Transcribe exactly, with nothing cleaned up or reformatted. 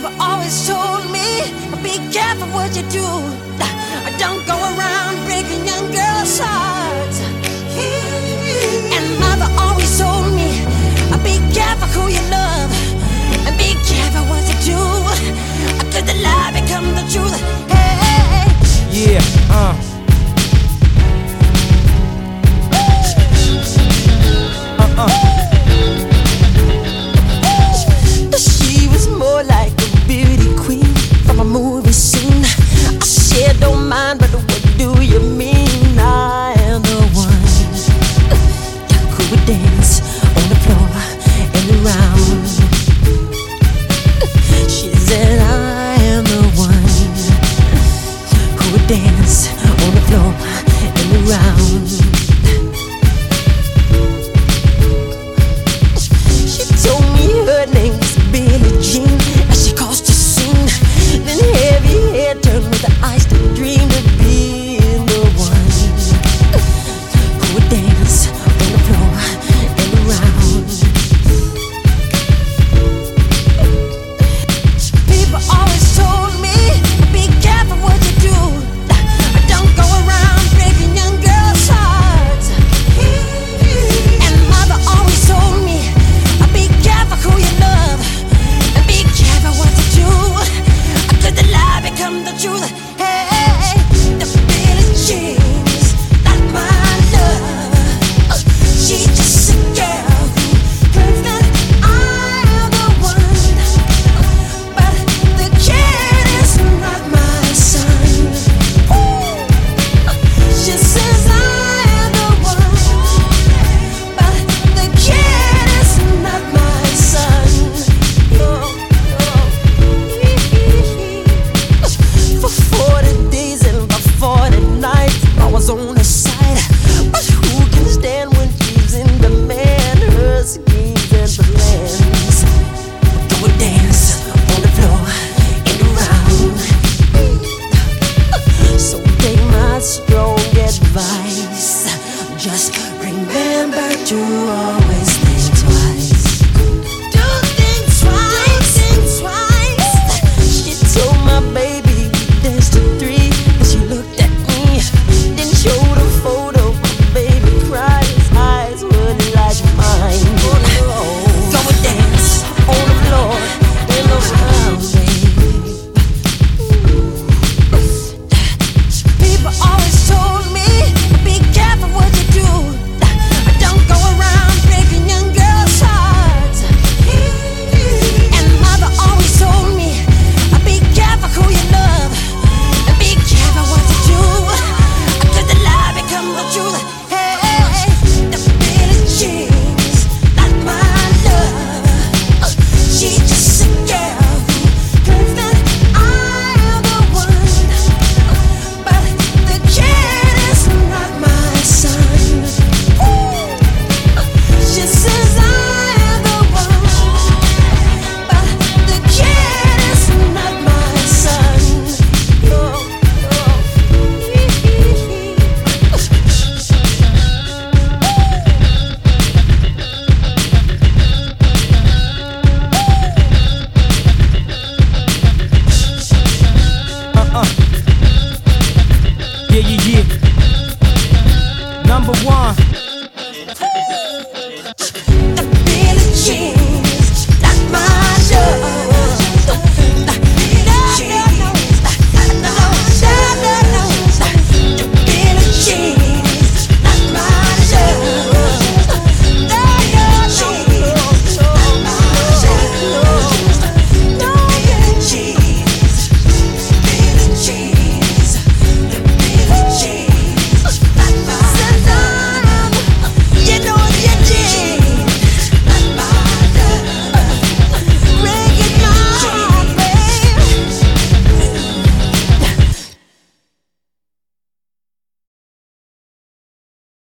mother always told me, be careful what you do. Don't go around breaking young girls' hearts. And mother always told me, be careful who you love, and be careful what you do, 'cause the lie becomes the truth. Hey, yeah, uh. Uh-uh. She was more like a beauty queen from a movie scene. I said, don't mind, but what do you mean? I am the one who would dance on the floor and around. She said, I am the one who would dance